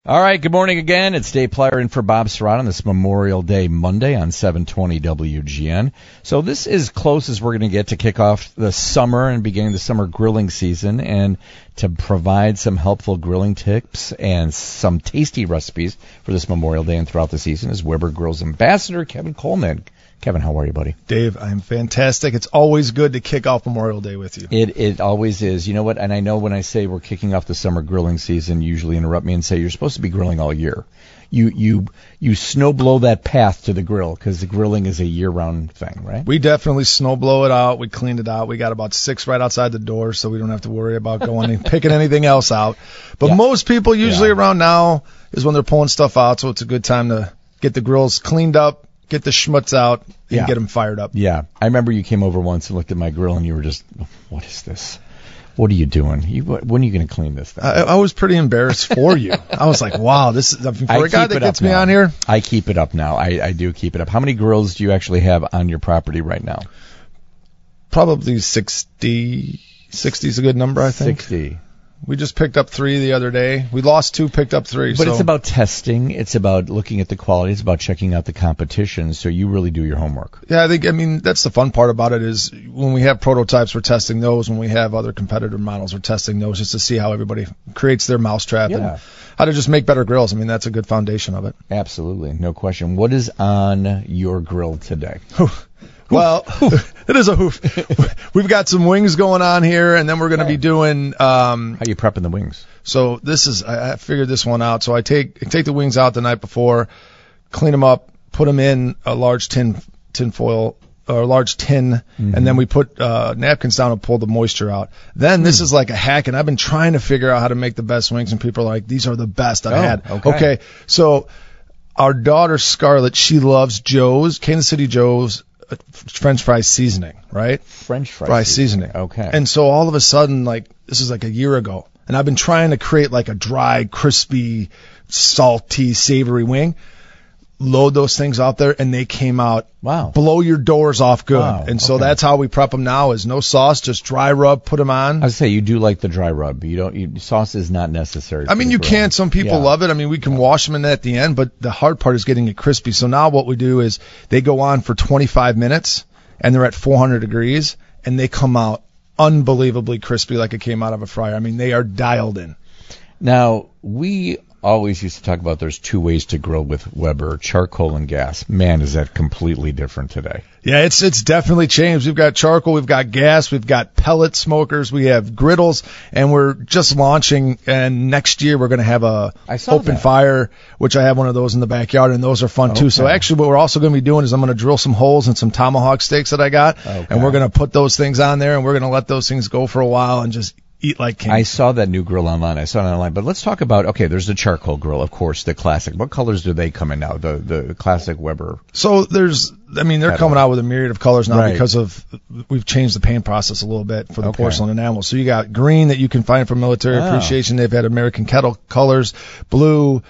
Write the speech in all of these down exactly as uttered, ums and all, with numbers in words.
All right, good morning again. It's Dave Plyer in for Bob Surratt on this Memorial Day Monday on seven twenty W G N. So this is close as we're going to get to kick off the summer and beginning the summer grilling season. And to provide some helpful grilling tips and some tasty recipes for this Memorial Day and throughout the season is Weber Grills Ambassador Kevin Coleman. Kevin, how are you, buddy? Dave, I'm fantastic. It's always good to kick off Memorial Day with you. It it always is. You know what? And I know when I say we're kicking off the summer grilling season, you usually interrupt me and say you're supposed to be grilling all year. You you you snow blow that path to the grill because the grilling is a year-round thing, right? We definitely snow blow it out. We cleaned it out. We got about six right outside the door, so we don't have to worry about going and picking anything else out. But yeah. most people usually yeah. around now is when they're pulling stuff out, so it's a good time to get the grills cleaned up, get the schmutz out, and yeah. get them fired up. Yeah. I remember you came over once and looked at my grill, and you were just, what is this? What are you doing? You, when are you going to clean this thing? I, I was pretty embarrassed for you. I was like, wow, this is, for I a guy that gets me now. on here. I keep it up now. I, I do keep it up. How many grills do you actually have on your property right now? Probably sixty. sixty is a good number, I think. sixty. We just picked up three the other day. We lost two, picked up three. But so. it's about testing. It's about looking at the quality. It's about checking out the competition. So you really do your homework. Yeah, I think, I mean, that's the fun part about it is when we have prototypes, we're testing those. When we have other competitor models, we're testing those just to see how everybody creates their mousetrap Yeah. and how to just make better grills. I mean, that's a good foundation of it. Absolutely. No question. What is on your grill today? Well, it is a hoof. We've got some wings going on here, and then we're going to be doing. Um, How are you prepping the wings? So this is, I, I figured this one out. So I take I take the wings out the night before, clean them up, put them in a large tin tin foil or a large tin, mm-hmm. and then we put uh, napkins down and pull the moisture out. Then this mm. is like a hack, and I've been trying to figure out how to make the best wings, and people are like, these are the best I've oh, had. Okay. okay, so our daughter Scarlett, she loves Joe's, Kansas City Joe's French fry seasoning, right? French fry, fry seasoning. seasoning. Okay. And so all of a sudden, like, this is like a year ago, and I've been trying to create like a dry, crispy, salty, savory wing. Load those things out there, and they came out. Wow. Blow your doors off good. Wow. And so Okay. that's how we prep them now is no sauce, just dry rub, put them on. I would say you do like the dry rub. You don't. You, sauce is not necessary. I mean, you grill. can. Some people Yeah. love it. I mean, we can wash them in at the end, but the hard part is getting it crispy. So now what we do is they go on for twenty-five minutes, and they're at four hundred degrees, and they come out unbelievably crispy like it came out of a fryer. I mean, they are dialed in. Now, we always used to talk about there's two ways to grill with Weber, charcoal and gas. Man, is that completely different today. Yeah, it's it's definitely changed. We've got charcoal, we've got gas, we've got pellet smokers, we have griddles, and we're just launching, and next year we're going to have a I saw open that. fire, which I have one of those in the backyard, and those are fun Okay. too. So actually what we're also going to be doing is I'm going to drill some holes in some tomahawk steaks that I got, Okay. and we're going to put those things on there, and we're going to let those things go for a while and just eat like kings. I saw that new grill online. I saw it online. But let's talk about, okay, there's the charcoal grill, of course, the classic. What colors do they come in now, the the classic Weber? So there's, I mean, they're coming out with a myriad of colors now Right. because of, we've changed the paint process a little bit for the Okay. porcelain enamel. So you got green that you can find from Military Oh. Appreciation. They've had American Kettle colors, blue,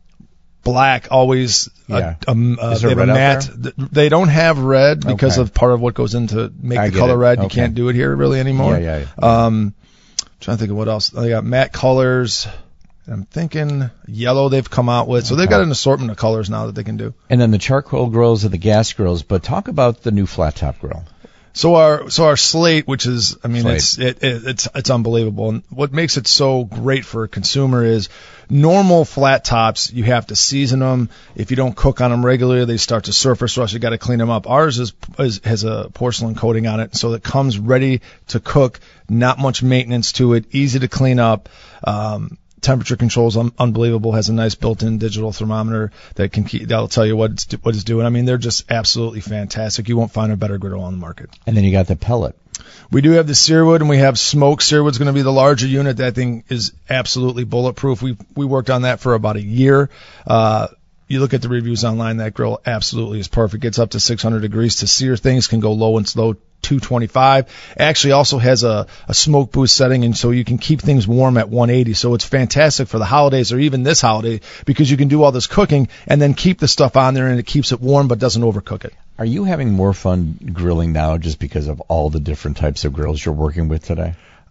black, always. Yeah. A, um, uh, Is they there have a red out matte. th- They don't have red because Okay. of part of what goes into make I the get color it. red. You Okay. can't do it here really anymore. Yeah, yeah, yeah. Um, trying to think of what else. They got matte colors. I'm thinking yellow they've come out with. So they've Okay. got an assortment of colors now that they can do. And then the charcoal grills and the gas grills. But talk about the new flat top grill. So our so our slate, which is, I mean, Slate. it's it, it, it's it's unbelievable. And what makes it so great for a consumer is normal flat tops. You have to season them. If you don't cook on them regularly, they start to surface rust. You got to clean them up. Ours is, is has a porcelain coating on it, so it comes ready to cook. Not much maintenance to it. Easy to clean up. Um, Temperature control's un- unbelievable. Has a nice built-in digital thermometer that can keep, that'll tell you what it's what it's doing. I mean, they're just absolutely fantastic. You won't find a better griddle on the market. And then you got the pellet. We do have the Searwood, and we have smoke. Searwood's going to be the larger unit. That thing is absolutely bulletproof. We we worked on that for about a year. Uh, you look at the reviews online, that grill absolutely is perfect. Gets up to six hundred degrees to sear things. Can go low and slow. two twenty-five. Actually also has a, a smoke boost setting, and so you can keep things warm at one eighty. So it's fantastic for the holidays or even this holiday because you can do all this cooking and then keep the stuff on there, and it keeps it warm but doesn't overcook it. Are you having more fun grilling now just because of all the different types of grills you're working with today?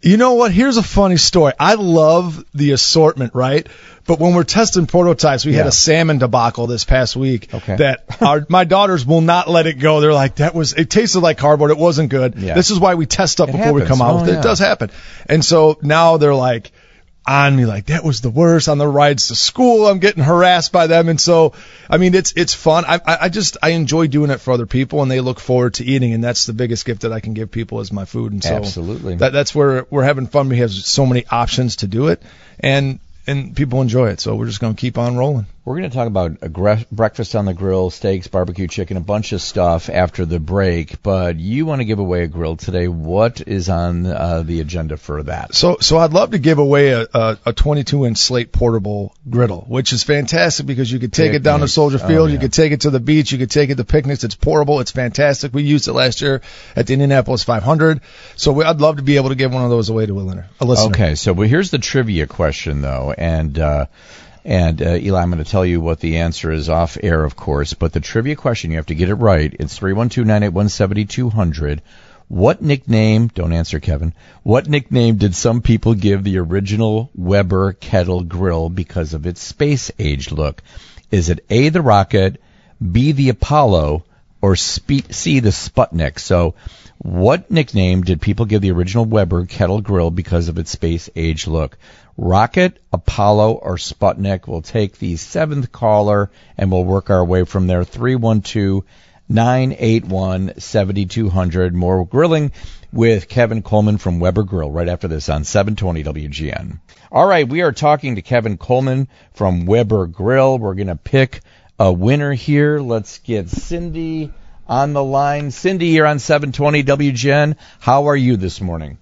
You know what? Here's a funny story. I love the assortment, right? But when we're testing prototypes, we yeah. had a salmon debacle this past week okay. that our my daughters will not let it go. They're like, that was, it tasted like cardboard. It wasn't good. Yeah. This is why we test stuff it before happens. we come out oh, with it. Yeah. It does happen. And so now they're like on me, like, that was the worst. On the rides to school, I'm getting harassed by them. And so, I mean, it's it's fun. I I just, I enjoy doing it for other people, and they look forward to eating, and that's the biggest gift that I can give people is my food. And so Absolutely. That, that's where we're having fun. We have so many options to do it, and and people enjoy it. So we're just going to keep on rolling. We're going to talk about a gre- breakfast on the grill, steaks, barbecue chicken, a bunch of stuff after the break. But you want to give away a grill today. What is on uh, the agenda for that? So, so I'd love to give away a, a, a twenty-two inch Slate portable griddle, which is fantastic because you could take Picnics. it down to Soldier Field, Oh, yeah. you could take it to the beach, you could take it to picnics. It's portable, it's fantastic. We used it last year at the Indianapolis five hundred. So we, I'd love to be able to give one of those away to a listener. A listener. Okay, so well, here's the trivia question, though, and uh, and uh, Eli, I'm going to tell you what the answer is off air, of course. But the trivia question, you have to get it right. It's three one two, nine eight one, seven two zero zero. What nickname? Don't answer, Kevin. What nickname did some people give the original Weber kettle grill because of its space-age look? Is it A, the Rocket, B, the Apollo, or spe- C, the Sputnik? So, what nickname did people give the original Weber kettle grill because of its space-age look? Rocket, Apollo, or Sputnik? We'll take the seventh caller, and we'll work our way from there. three one two, nine eight one, seven two zero zero. More grilling with Kevin Coleman from Weber Grill right after this on seven twenty W G N. All right, we are talking to Kevin Coleman from Weber Grill. We're going to pick a winner here. Let's get Cindy on the line. Cindy, you're on seven twenty W G N. How are you this morning?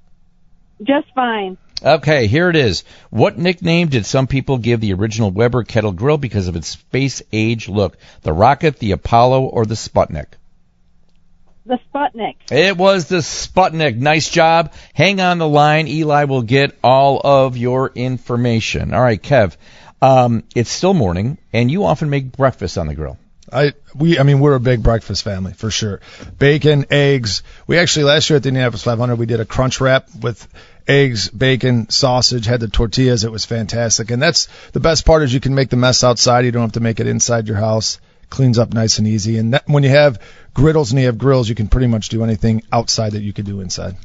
Just fine. Okay, here it is. What nickname did some people give the original Weber kettle grill because of its space-age look? The Rocket, the Apollo, or the Sputnik? The Sputnik. It was the Sputnik. Nice job. Hang on the line. Eli will get all of your information. All right, Kev, um, it's still morning, and you often make breakfast on the grill. I we I mean we're a big breakfast family for sure. Bacon, eggs. We actually last year at the Indianapolis five hundred we did a crunch wrap with eggs, bacon, sausage, had the tortillas. It was fantastic. And that's the best part is you can make the mess outside. You don't have to make it inside your house. Cleans up nice and easy. And that, when you have griddles and you have grills, you can pretty much do anything outside that you could do inside.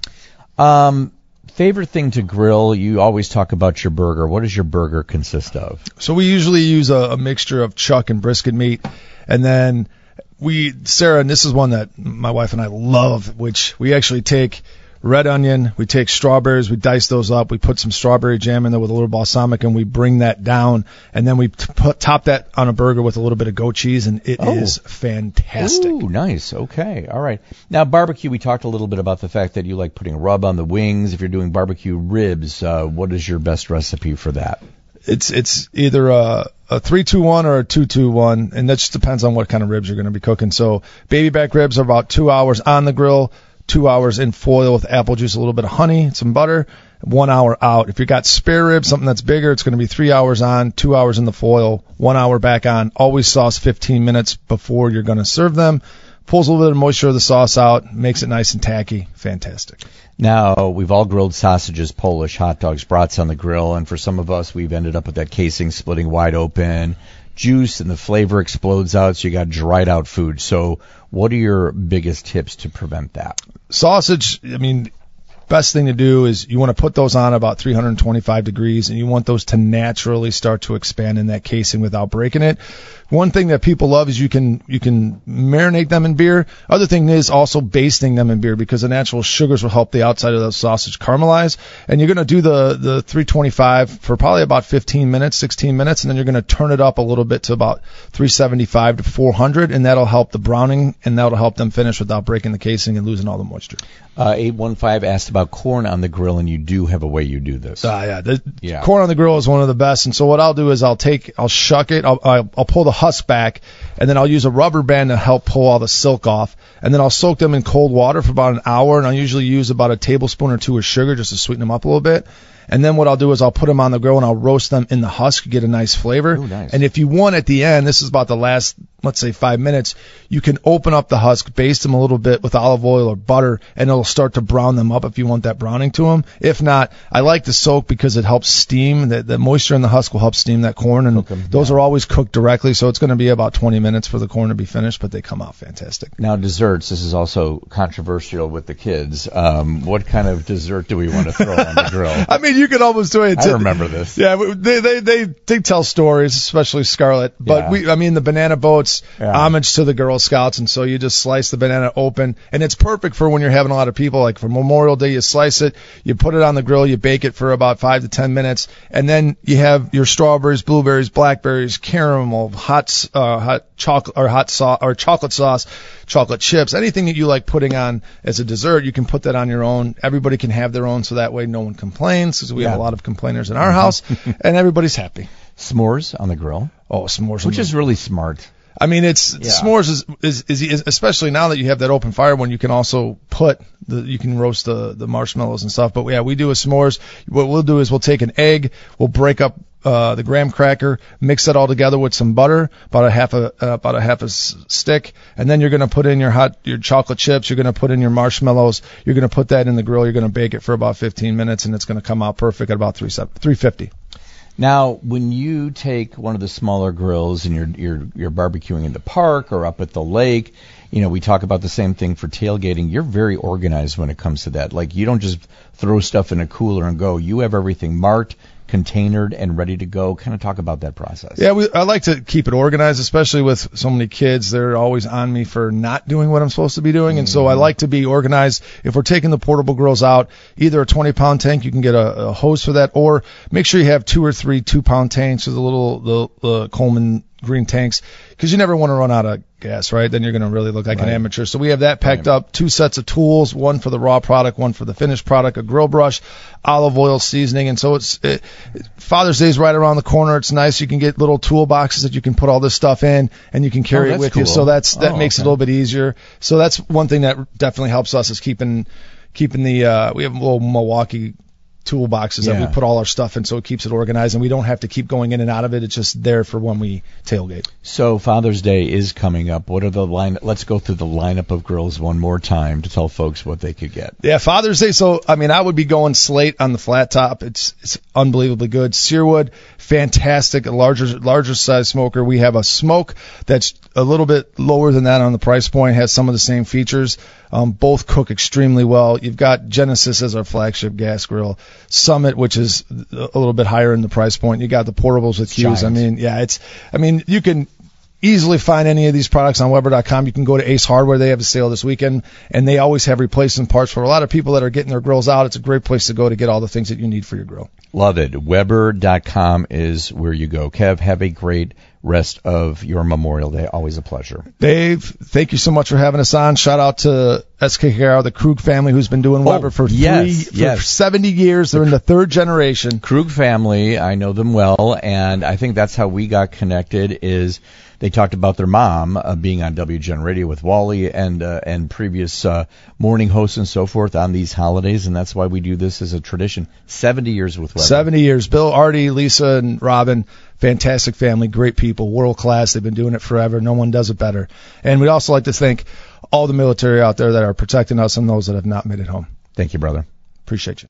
Um, favorite thing to grill? You always talk about your burger. What does your burger consist of? So we usually use a, a mixture of chuck and brisket meat. And then we, Sarah, and this is one that my wife and I love, which we actually take red onion, we take strawberries, we dice those up, we put some strawberry jam in there with a little balsamic, and we bring that down, and then we t- put, top that on a burger with a little bit of goat cheese, and it Oh. is fantastic. Ooh, nice. Okay. All right. Now, barbecue, we talked a little bit about the fact that you like putting rub on the wings. If you're doing barbecue ribs, uh, what is your best recipe for that? It's it's either a, a three two one or a two two one, and that just depends on what kind of ribs you're going to be cooking. So baby back ribs are about two hours on the grill, two hours in foil with apple juice, a little bit of honey, some butter, one hour out. If you got spare ribs, something that's bigger, it's going to be three hours on, two hours in the foil, one hour back on. Always sauce fifteen minutes before you're going to serve them. Pulls a little bit of moisture of the sauce out, makes it nice and tacky. Fantastic. Now, we've all grilled sausages, Polish, hot dogs, brats on the grill, and for some of us, we've ended up with that casing splitting wide open, juice, and the flavor explodes out, so you got dried out food. So what are your biggest tips to prevent that? Sausage, I mean, best thing to do is you want to put those on about three hundred twenty-five degrees, and you want those to naturally start to expand in that casing without breaking it. One thing that people love is you can you can marinate them in beer. Other thing is also basting them in beer because the natural sugars will help the outside of the sausage caramelize. And you're going to do the, the three twenty-five for probably about fifteen minutes, sixteen minutes, and then you're going to turn it up a little bit to about three seventy-five to four hundred, and that'll help the browning, and that'll help them finish without breaking the casing and losing all the moisture. Uh, eight one five asked about corn on the grill, and you do have a way you do this. Uh, yeah, the Yeah. corn on the grill is one of the best. And so what I'll do is I'll take, I'll shuck it, I'll, I'll, I'll pull the husk back, and then I'll use a rubber band to help pull all the silk off. And then I'll soak them in cold water for about an hour, and I'll usually use about a tablespoon or two of sugar just to sweeten them up a little bit. And then what I'll do is I'll put them on the grill and I'll roast them in the husk, get a nice flavor. Ooh, nice. And if you want at the end, this is about the last let's say five minutes, you can open up the husk, baste them a little bit with olive oil or butter, and it'll start to brown them up if you want that browning to them. If not, I like the soak because it helps steam. The, the moisture in the husk will help steam that corn, and them, those yeah. are always cooked directly, so it's going to be about twenty minutes for the corn to be finished, but they come out fantastic. Now, desserts, this is also controversial with the kids. Um, what kind of dessert do we want to throw on the grill? I mean, you could almost do it. I remember this. Yeah, they, they, they, they tell stories, especially Scarlett, but Yeah. we, I mean, the banana boats, Yeah. homage to the Girl Scouts, and so you just slice the banana open, and it's perfect for when you're having a lot of people. Like for Memorial Day, you slice it, you put it on the grill, you bake it for about five to ten minutes, and then you have your strawberries, blueberries, blackberries, caramel, hot, uh, hot chocolate or hot sauce or chocolate sauce, chocolate chips, anything that you like putting on as a dessert, you can put that on your own. Everybody can have their own, so that way no one complains, because we Yeah. have a lot of complainers in our house, and everybody's happy. S'mores on the grill, Oh, s'mores, which is really smart. I mean, it's Yeah. s'mores is, is is is especially now that you have that open fire one, you can also put the you can roast the the marshmallows and stuff. But yeah, we do a s'mores. What we'll do is we'll take an egg, we'll break up uh, the graham cracker, mix that all together with some butter, about a half a uh, about a half a s- stick, and then you're gonna put in your hot your chocolate chips. You're gonna put in your marshmallows. You're gonna put that in the grill. You're gonna bake it for about fifteen minutes, and it's gonna come out perfect at about three three fifty. Now, when you take one of the smaller grills and you're you're you're barbecuing in the park or up at the lake, you know, we talk about the same thing for tailgating. You're very organized when it comes to that. Like, you don't just throw stuff in a cooler and go. You have everything marked, containered, and ready to go. Kind of talk about that process. Yeah, we, I like to keep it organized, especially with so many kids. They're always on me for not doing what I'm supposed to be doing, and so I like to be organized. If we're taking the portable grills out, either a twenty pound tank, you can get a, a hose for that, or make sure you have two or three two pound tanks with the little the, the Coleman green tanks, because you never want to run out of gas, right? Then you're going to really look like Right. an amateur. So we have that packed Right. up, two sets of tools, one for the raw product, one for the finished product, a grill brush, olive oil seasoning, and so it's it, Father's Day is right around the corner. It's nice. You can get little toolboxes that you can put all this stuff in, and you can carry Oh, it that's with you. cool. So that's that Oh, makes it okay. a little bit easier. So that's one thing that definitely helps us is keeping keeping the uh, we have little Milwaukee toolboxes that Yeah. we put all our stuff in, so it keeps it organized, and we don't have to keep going in and out of it. It's just there for when we tailgate. So Father's Day is coming up. What are the line? Let's go through the lineup of grills one more time to tell folks what they could get. Yeah, Father's Day. So, I mean, I would be going Slate on the flat top. It's it's unbelievably good. Searwood, fantastic, a larger larger size smoker. We have a smoke that's a little bit lower than that on the price point, has some of the same features. Um, both cook extremely well. You've got Genesis as our flagship gas grill, Summit, which is a little bit higher in the price point. You got the portables with Hughes. I Giant. mean, yeah, it's. I mean, you can easily find any of these products on Weber dot com. You can go to Ace Hardware. They have a sale this weekend, and they always have replacement parts for a lot of people that are getting their grills out. It's a great place to go to get all the things that you need for your grill. Love it. Weber dot com is where you go. Kev, have a great rest of your Memorial Day. Always a pleasure. Dave, thank you so much for having us on. Shout out to S K K R, the Krug family, who's been doing Oh, Weber for yes, three, yes. for seventy years. They're in the third generation. Krug family, I know them well, and I think that's how we got connected. Is they talked about their mom uh, being on W G N Radio with Wally and uh, and previous uh, morning hosts and so forth on these holidays, and that's why we do this as a tradition. Seventy years with Weber. seventy years. Bill, Artie, Lisa, and Robin, fantastic family, great people, world class. They've been doing it forever. No one does it better. And we'd also like to thank all the military out there that are protecting us and those that have not made it home. Thank you, brother. Appreciate you.